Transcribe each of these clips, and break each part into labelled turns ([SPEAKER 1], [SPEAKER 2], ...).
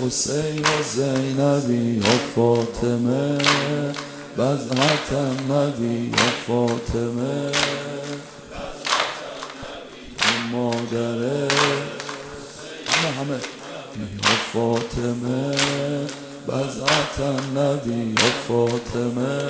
[SPEAKER 1] حسین و زینبی یا فاطمه بضعت النبی یا فاطمه تو مادره همه یا فاطمه بضعت النبی یا فاطمه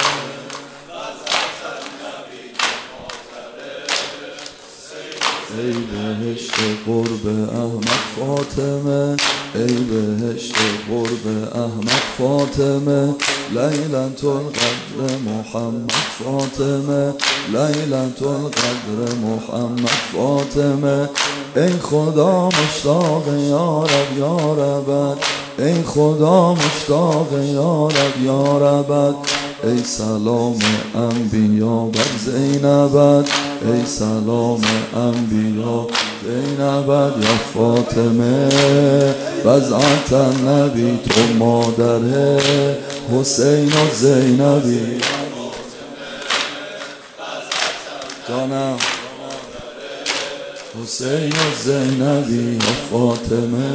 [SPEAKER 1] ای بهشت قرب احمد فاطمه ای بهشت قرب احمد فاطمه لیلة القدر محمد فاطمه لیلة القدر محمد فاطمه ای خدا مشتاق یا رب یا ربت ای خدا مشتاق یا رب یا ربت ای سلام انبیا بر زینبت ای سلام انبیا زینبت یا فاطمه بضعت النبی تو مادره حسین و زینبی جانم حسین و زینبی یا فاطمه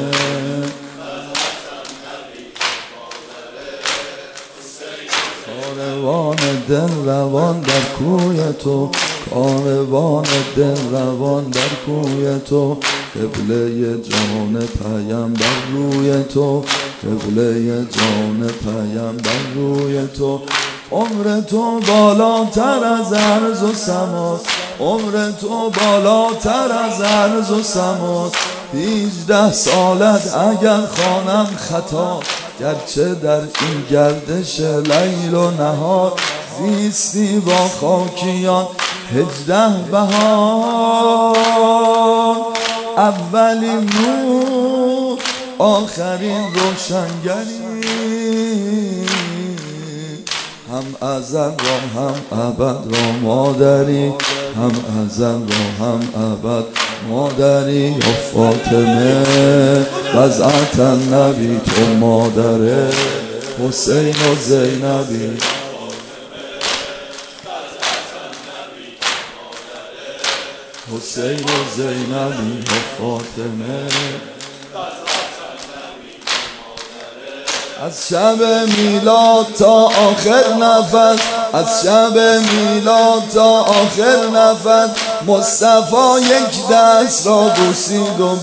[SPEAKER 1] کاروان دل روان در کوی تو کاروان دل روان در کوی تو قبله جان پیامبر روی تو قبله جان پیامبر روی تو عمر تو بالاتر از عرض و سماست عمر تو بالاتر از عرض و سماست 18 سالت اگر خوانم خطا گرچه در این گردش لیل و نهار زیستی با خاکیان 18 بهار اولین نور آخرین روشنگری هم ازل را هم ابد را مادری هم ازل را هم ابد مادری یا فاطمه بضعت النبی تو مادره حسین و زینبی حسین و زینبی یا فاطمه از شب میلاد تا آخر نفس از شب میلاد تا آخر نفس مصطفی یک دست را بوسید و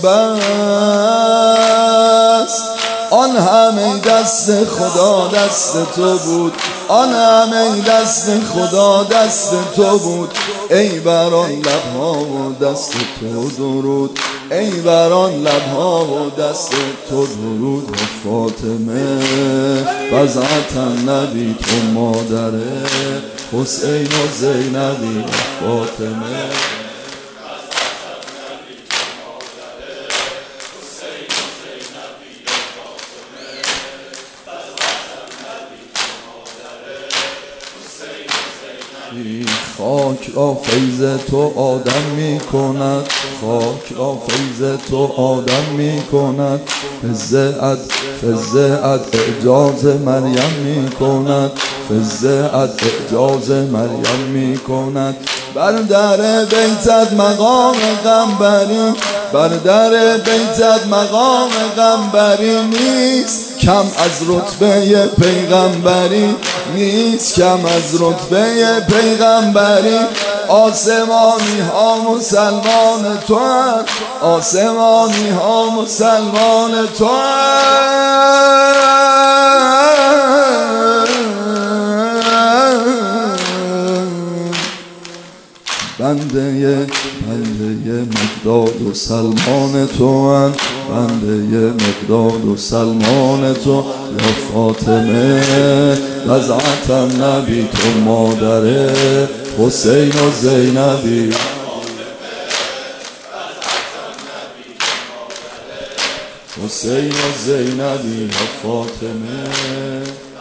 [SPEAKER 1] بس آن همه دست خدا دست تو بود آن همه دست خدا دست تو بود ای بر آن لبها و دست تو درود ای بر آن لبها و دست تو درود و فاطمه بضعت النبی تو مادره حسین و زینبی و فاطمه خاک را فیض تو آدم می کند خاک را فیض تو آدم می کند فزعت اعجاز مریم می کند فزعت اعجاز مریم می کند بر در بیتت مقام غمبری بر در بیتت مقام غمبری نیست کم از رتبه پیغمبری نیست کم از رتبه پیغمبری آسمانی ها مسلمان تو هست آسمانی ها مسلمان تو بنده مقداد و سلمان تو هست بنده مقداد و سلمان تو یا فاطمه بضعت النبی تو مادره حسین و زینبی حسین و زینبی یا فاطمه